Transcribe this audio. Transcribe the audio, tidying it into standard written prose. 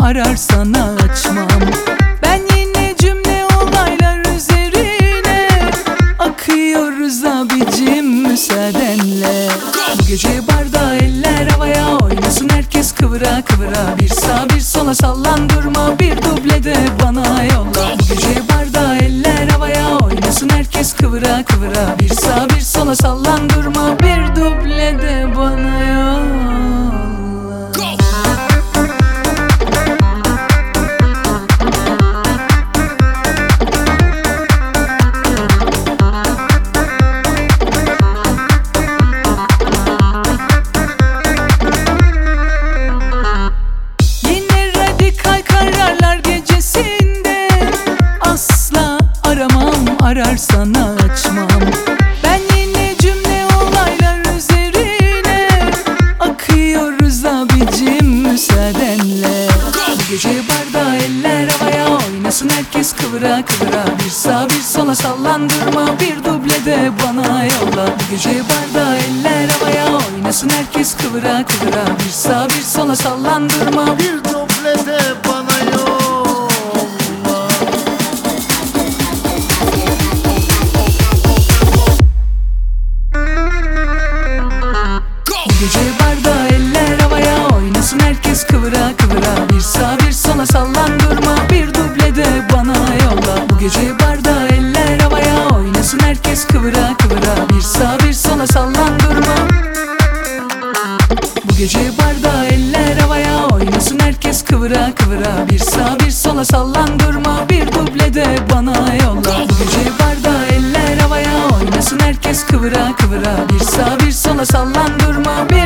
ararsan açmam. Ben yine cümle olaylar üzerine akıyoruz abicim müsaadenle. Bu gece barda eller havaya oynasın herkes kıvıra kıvıra. Bir sağa bir sola sallandırma, bir dublede bana yolla. Bu gece barda eller havaya oynasın herkes kıvıra kıvıra. Bir sağa bir sola sallandırma, bir dublede bana yolla. Ararsan açmam. Ben yine cümle olaylar üzerine akıyoruz abicim müsaadenle. Bu gece barda eller havaya oynasın herkes kıvıra kıvıra. Bir sağa bir sola sallandırma, bir dublede bana yolla. Bu gece barda eller havaya oynasın herkes kıvıra kıvıra. Bir sağa bir sola sallandırma, bir dublede bana yolla. Bu gece barda eller havaya oynasın herkes kıvıra kıvıra. Bir sağa bir sola sallandırma, bir dublede bana yolla. Bu gece barda eller havaya oynasın herkes kıvıra kıvıra. Bir sağa bir sola sallandırma. Bu gece barda eller havaya oynasın herkes kıvıra kıvıra. Bir sağa bir sola sallandırma, bir dublede bana yolla. Bu gece barda eller havaya oynasın herkes kıvıra kıvıra. Bir sağa bir sola sallandırma.